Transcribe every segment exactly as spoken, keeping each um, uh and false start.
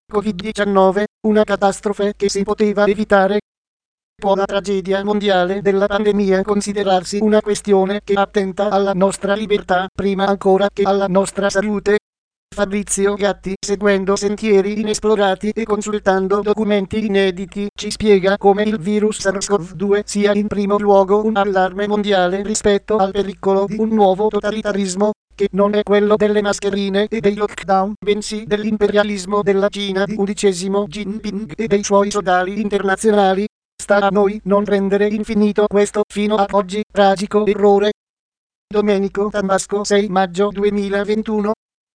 Covid diciannove, una catastrofe che si poteva evitare. Può la tragedia mondiale della pandemia considerarsi una questione che attenta alla nostra libertà prima ancora che alla nostra salute? Fabrizio Gatti, seguendo sentieri inesplorati e consultando documenti inediti, ci spiega come il virus SARS-CoV due sia in primo luogo un allarme mondiale rispetto al pericolo di un nuovo totalitarismo, che non è quello delle mascherine e dei lockdown, bensì dell'imperialismo della Cina di undicesimo Jinping e dei suoi sodali internazionali. Sta a noi non rendere infinito questo fino ad oggi tragico errore. Domenico Tambasco, sei maggio duemilaventuno.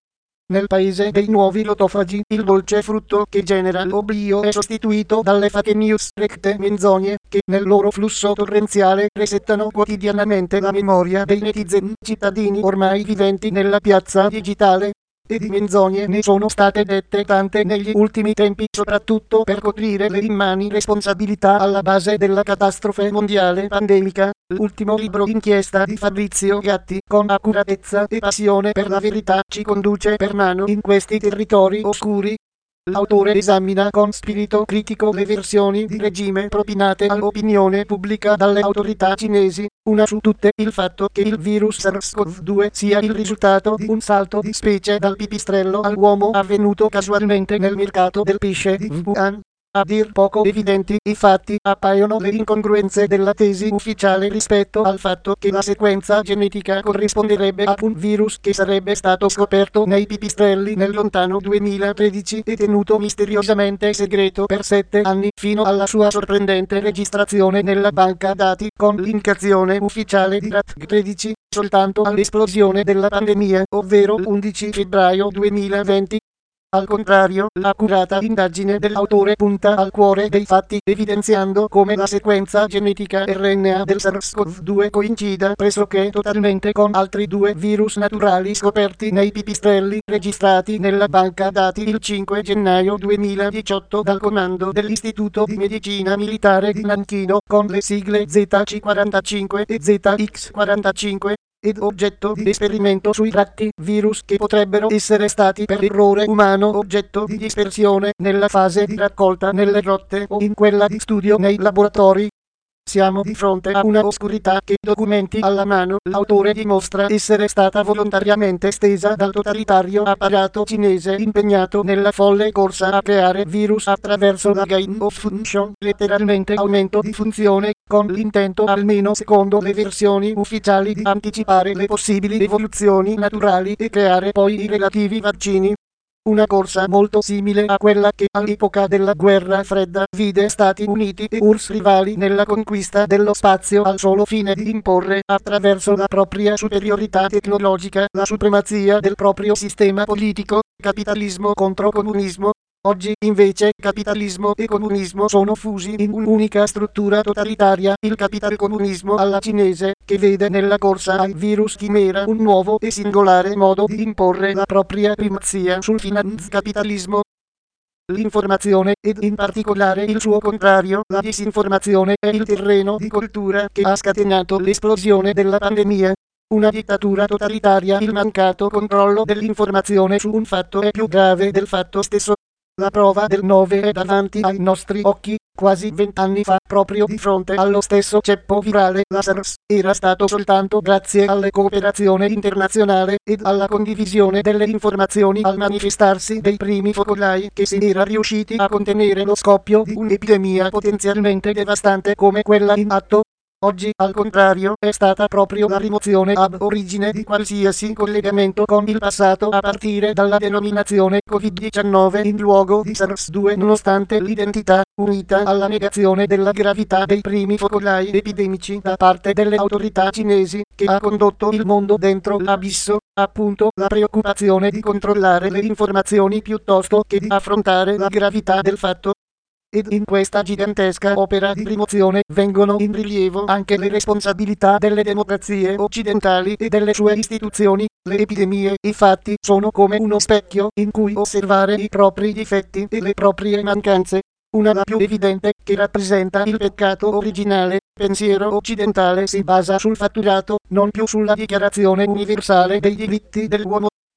Nel paese dei nuovi lotofagi, il dolce frutto che genera l'oblio è sostituito dalle fake news, recte menzogne, che nel loro flusso torrenziale resettano quotidianamente la memoria dei netizen, cittadini ormai viventi nella piazza digitale. E di menzogne ne sono state dette tante negli ultimi tempi, soprattutto per coprire le immani responsabilità alla base della catastrofe mondiale pandemica. L'ultimo libro inchiesta di Fabrizio Gatti, con accuratezza e passione per la verità, ci conduce per mano in questi territori oscuri. L'autore esamina con spirito critico le versioni di regime propinate all'opinione pubblica dalle autorità cinesi, una su tutte il fatto che il virus SARS-CoV due sia il risultato di un salto di specie dal pipistrello all'uomo avvenuto casualmente nel mercato del pesce di Wuhan. A dir poco evidenti, infatti, appaiono le incongruenze della tesi ufficiale rispetto al fatto che la sequenza genetica corrisponderebbe a un virus che sarebbe stato scoperto nei pipistrelli nel lontano duemilatredici e tenuto misteriosamente segreto per sette anni, fino alla sua sorprendente registrazione nella banca dati con l'indicazione ufficiale di R A T tredici, soltanto all'esplosione della pandemia, ovvero l'undici febbraio duemilaventi. Al contrario, l'accurata indagine dell'autore punta al cuore dei fatti, evidenziando come la sequenza genetica R N A del SARS-CoV due coincida pressoché totalmente con altri due virus naturali scoperti nei pipistrelli, registrati nella banca dati il cinque gennaio duemiladiciotto dal comando dell'Istituto di Medicina Militare di Nanchino, con le sigle Z C quarantacinque e Z X quarantacinque. Ed oggetto di esperimento sui ratti, virus che potrebbero essere stati per errore umano oggetto di dispersione nella fase di raccolta nelle rotte o in quella di studio nei laboratori. Siamo di fronte a una oscurità che, documenti alla mano, l'autore dimostra essere stata volontariamente stesa dal totalitario apparato cinese impegnato nella folle corsa a creare virus attraverso la gain of function, letteralmente aumento di funzione, con l'intento, almeno secondo le versioni ufficiali, di anticipare le possibili evoluzioni naturali e creare poi i relativi vaccini. Una corsa molto simile a quella che all'epoca della guerra fredda vide Stati Uniti e U R S S rivali nella conquista dello spazio al solo fine di imporre, attraverso la propria superiorità tecnologica, la supremazia del proprio sistema politico. Capitalismo contro comunismo. Oggi, invece, capitalismo e comunismo sono fusi in un'unica struttura totalitaria, il capitalcomunismo alla cinese, che vede nella corsa ai virus chimera un nuovo e singolare modo di imporre la propria primazia sul finanzcapitalismo. L'informazione, ed in particolare il suo contrario, la disinformazione, è il terreno di coltura che ha scatenato l'esplosione della pandemia. Una dittatura totalitaria, il mancato controllo dell'informazione su un fatto è più grave del fatto stesso. La prova del nove è davanti ai nostri occhi. Quasi vent'anni fa, proprio di fronte allo stesso ceppo virale, la SARS, era stato soltanto grazie alla cooperazione internazionale ed alla condivisione delle informazioni al manifestarsi dei primi focolai che si era riusciti a contenere lo scoppio di un'epidemia potenzialmente devastante come quella in atto. Oggi, al contrario, è stata proprio la rimozione ab origine di qualsiasi collegamento con il passato a partire dalla denominazione Covid diciannove in luogo di SARS due, nonostante l'identità, unita alla negazione della gravità dei primi focolai epidemici da parte delle autorità cinesi, che ha condotto il mondo dentro l'abisso, appunto la preoccupazione di controllare le informazioni piuttosto che di affrontare la gravità del fatto. Ed in questa gigantesca opera di rimozione vengono in rilievo anche le responsabilità delle democrazie occidentali e delle sue istituzioni. Le epidemie, infatti, sono come uno specchio in cui osservare i propri difetti e le proprie mancanze. Una, la più evidente, che rappresenta il peccato originale. Pensiero occidentale si basa sul fatturato, non più sulla dichiarazione universale dei diritti dell'uomo.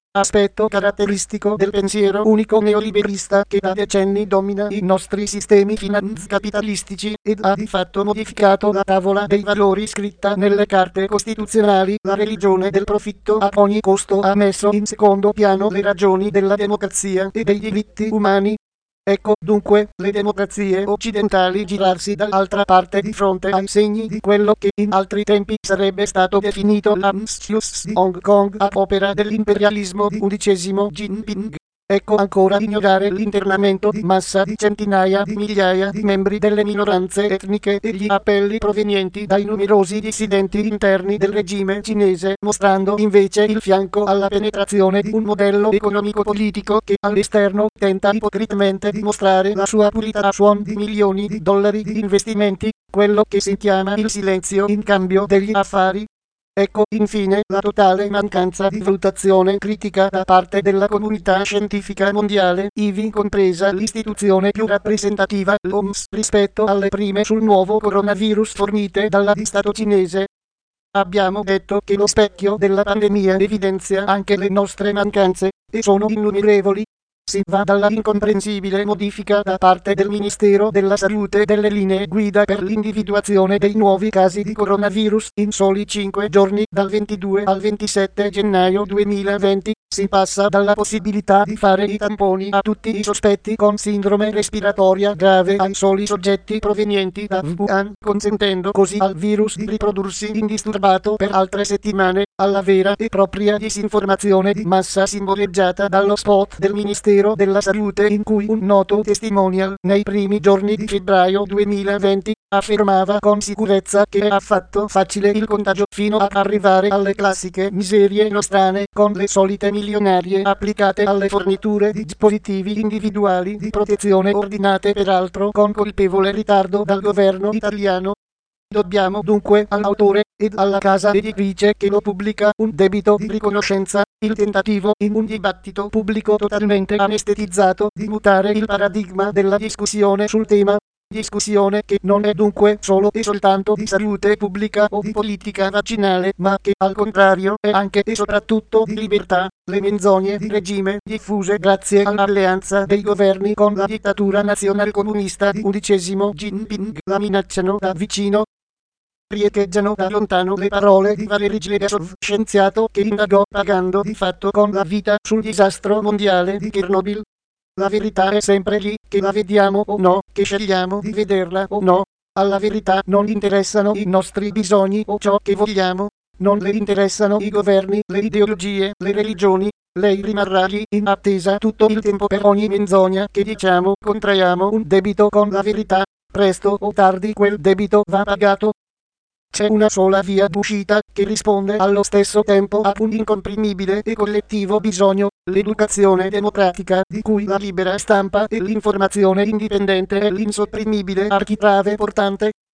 aspetto caratteristico del pensiero unico neoliberista che da decenni domina i nostri sistemi finanz-capitalistici ed ha di fatto modificato la tavola dei valori scritta nelle carte costituzionali. La religione del profitto a ogni costo ha messo in secondo piano le ragioni della democrazia e dei diritti umani. Ecco dunque le democrazie occidentali girarsi dall'altra parte di fronte ai segni di quello che in altri tempi sarebbe stato definito l'Anschluss di Hong Kong a opera dell'imperialismo di undicesimo Jinping. Ecco ancora ignorare l'internamento di massa di centinaia di migliaia di membri delle minoranze etniche e gli appelli provenienti dai numerosi dissidenti interni del regime cinese, mostrando invece il fianco alla penetrazione di un modello economico-politico che all'esterno tenta ipocritamente di mostrare la sua purità a suon di milioni di dollari di investimenti, quello che si chiama il silenzio in cambio degli affari. Ecco infine la totale mancanza di valutazione critica da parte della comunità scientifica mondiale, ivi compresa l'istituzione più rappresentativa, l'O M S, rispetto alle prime sul nuovo coronavirus fornite dalla di Stato cinese. Abbiamo detto che lo specchio della pandemia evidenzia anche le nostre mancanze, e sono innumerevoli. Si va dalla incomprensibile modifica da parte del Ministero della Salute delle linee guida per l'individuazione dei nuovi casi di coronavirus in soli cinque giorni, dal ventidue al ventisette gennaio duemilaventi, si passa dalla possibilità di fare i tamponi a tutti i sospetti con sindrome respiratoria grave ai soli soggetti provenienti da Wuhan, consentendo così al virus di riprodursi indisturbato per altre settimane, alla vera e propria disinformazione di massa simboleggiata dallo spot del Ministero della Salute in cui un noto testimonial, nei primi giorni di febbraio duemilaventi, affermava con sicurezza che è affatto facile il contagio, fino ad arrivare alle classiche miserie nostrane con le solite milionarie applicate alle forniture di dispositivi individuali di protezione ordinate peraltro con colpevole ritardo dal governo italiano. Dobbiamo dunque all'autore ed alla casa editrice che lo pubblica un debito di riconoscenza, il tentativo in un dibattito pubblico totalmente anestetizzato di mutare il paradigma della discussione sul tema. Discussione che non è dunque solo e soltanto di salute pubblica o di politica vaccinale, ma che al contrario è anche e soprattutto di libertà. Le menzogne di regime diffuse grazie all'alleanza dei governi con la dittatura nazionalcomunista di undicesimo Jinping la minacciano da vicino. Riecheggiano da lontano le parole di Valery Legasov, scienziato che indagò pagando di fatto con la vita sul disastro mondiale di Chernobyl. La verità è sempre lì, che la vediamo o no, che scegliamo di vederla o no. Alla verità non interessano i nostri bisogni o ciò che vogliamo. Non le interessano i governi, le ideologie, le religioni. Lei rimarrà lì in attesa tutto il tempo per ogni menzogna che diciamo. Contraiamo un debito con la verità. Presto o tardi quel debito va pagato. C'è una sola via d'uscita, che risponde allo stesso tempo a un incomprimibile e collettivo bisogno, l'educazione democratica, di cui la libera stampa e l'informazione indipendente è l'insopprimibile architrave portante.